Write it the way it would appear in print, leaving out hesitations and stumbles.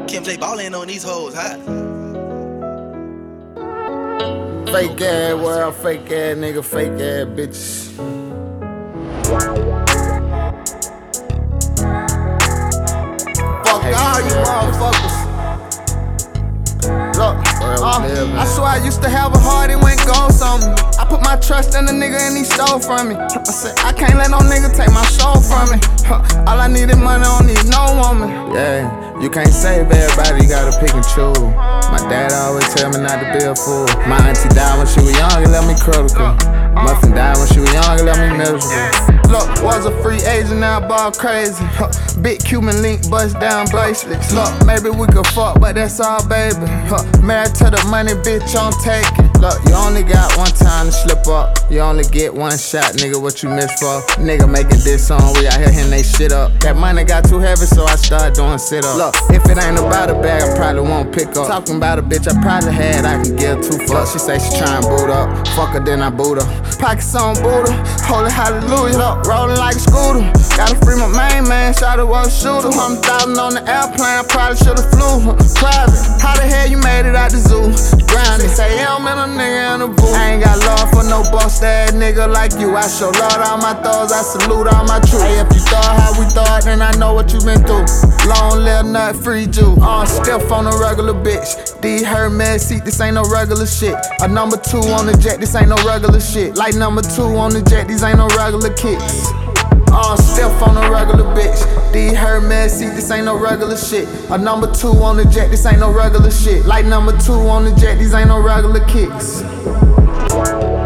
Kim J ballin' on these hoes, huh? Fake ass world, fake ass nigga, fake ass bitches. Fuck all you motherfuckers. Look, I swear I used to have a heart, it went ghost on me. I put my trust in the nigga and he stole from me. I said, I can't let no nigga take my soul from me. All I need is money, I don't need no woman. Yeah, you can't save everybody, you gotta pick and choose. My dad always tell me not to be a fool. My auntie died when she was young and left me critical. Muffin died when she was young and left me miserable. Look, was a free agent, now I ball crazy. Big Cuban link, bust down bracelets. Look, maybe we could fuck, but that's all, baby. Married to the money, bitch, I'm taking. Look, you only got one time to slip up. You only get one shot, nigga, what you miss for? Nigga making this song, we out here hitting they shit up. That money got too heavy, so I started doing sit-ups. Look, if it ain't about a bag, I probably won't pick up. Talking about a bitch I probably had, I can give two fucks. She say she tryin' boot up, fuck her, then I boot her. Pockets on Buddha, holy hallelujah. Look, rolling like a scooter. Gotta free my main man, shot it was a shooter. 100,000 on the airplane, I probably should've flew. Private, how the hell you made it out the zoo? Grounded, say I'm in a nigga in a booth. I ain't got love for no bust ass nigga like you. I show love to all my thugs, I salute all my troops. Hey, if you thought how we thought, then I know what you been through. Long live nut, free Jew. Stiff on a regular bitch. D Hermes seat, this ain't no regular shit. A number 2 on the jet, this ain't no regular shit. Like number 2 on the jet, these ain't no regular kicks. Stiff on a regular bitch. D Hermes seat, this ain't no regular shit. A number 2 on the jet, this ain't no regular shit. Like number 2 on the jet, these ain't no regular kicks.